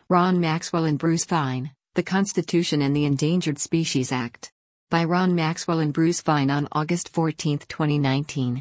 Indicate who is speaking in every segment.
Speaker 1: Ron Maxwell and Bruce Fein, The Constitution and the Endangered Species Act. By Ron Maxwell and Bruce Fein on August 14, 2019.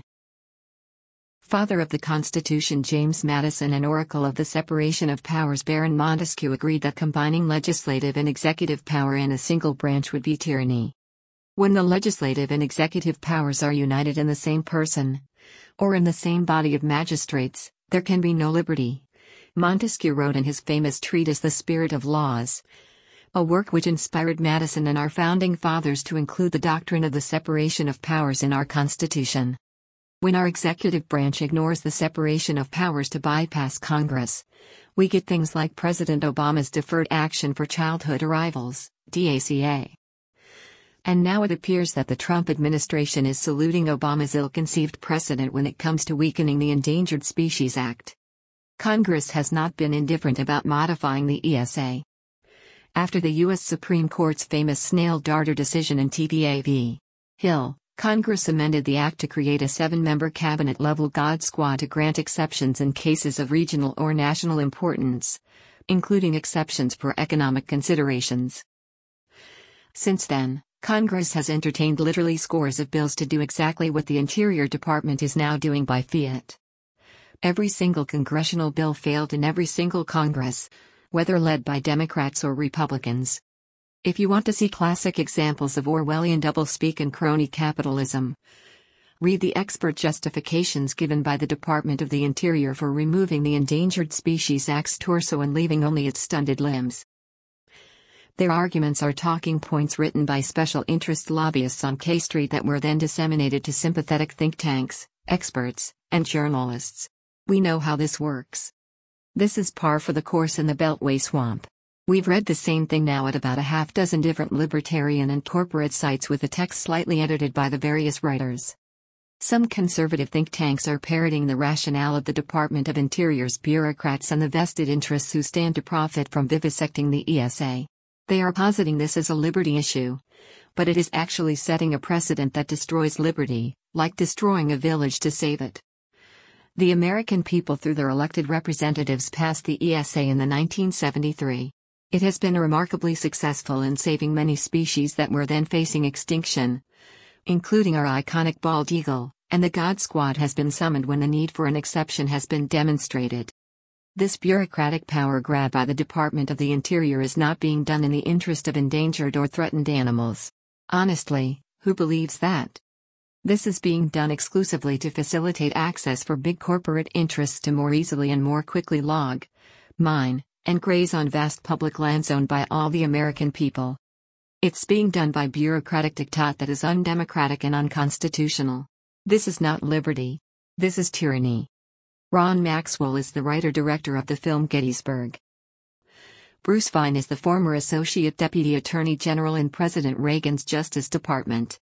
Speaker 1: Father of the Constitution James Madison and Oracle of the Separation of Powers Baron Montesquieu agreed that combining legislative and executive power in a single branch would be tyranny. When the legislative and executive powers are united in the same person, or in the same body of magistrates, there can be no liberty. Montesquieu wrote in his famous treatise The Spirit of Laws, a work which inspired Madison and our founding fathers to include the doctrine of the separation of powers in our Constitution. When our executive branch ignores the separation of powers to bypass Congress, we get things like President Obama's Deferred Action for Childhood Arrivals, DACA. And now it appears that the Trump administration is saluting Obama's ill-conceived precedent when it comes to weakening the Endangered Species Act. Congress has not been indifferent about modifying the ESA. After the U.S. Supreme Court's famous snail darter decision in TVA v. Hill, Congress amended the act to create a 7-member cabinet-level God Squad to grant exceptions in cases of regional or national importance, including exceptions for economic considerations. Since then, Congress has entertained literally scores of bills to do exactly what the Interior Department is now doing by fiat. Every single congressional bill failed in every single Congress, whether led by Democrats or Republicans. If you want to see classic examples of Orwellian doublespeak and crony capitalism, read the expert justifications given by the Department of the Interior for removing the Endangered Species Act's torso and leaving only its stunted limbs. Their arguments are talking points written by special interest lobbyists on K Street that were then disseminated to sympathetic think tanks, experts, and journalists. We know how this works. This is par for the course in the Beltway swamp. We've read the same thing now at about a half dozen different libertarian and corporate sites with the text slightly edited by the various writers. Some conservative think tanks are parroting the rationale of the Department of Interior's bureaucrats and the vested interests who stand to profit from vivisecting the ESA. They are positing this as a liberty issue, but it is actually setting a precedent that destroys liberty, like destroying a village to save it. The American people through their elected representatives passed the ESA in the 1973. It has been remarkably successful in saving many species that were then facing extinction, including our iconic bald eagle, and the God Squad has been summoned when the need for an exception has been demonstrated. This bureaucratic power grab by the Department of the Interior is not being done in the interest of endangered or threatened animals. Honestly, who believes that? This is being done exclusively to facilitate access for big corporate interests to more easily and more quickly log, mine, and graze on vast public lands owned by all the American people. It's being done by bureaucratic diktat that is undemocratic and unconstitutional. This is not liberty. This is tyranny. Ron Maxwell is the writer-director of the film Gettysburg. Bruce Fein is the former Associate Deputy Attorney General in President Reagan's Justice Department.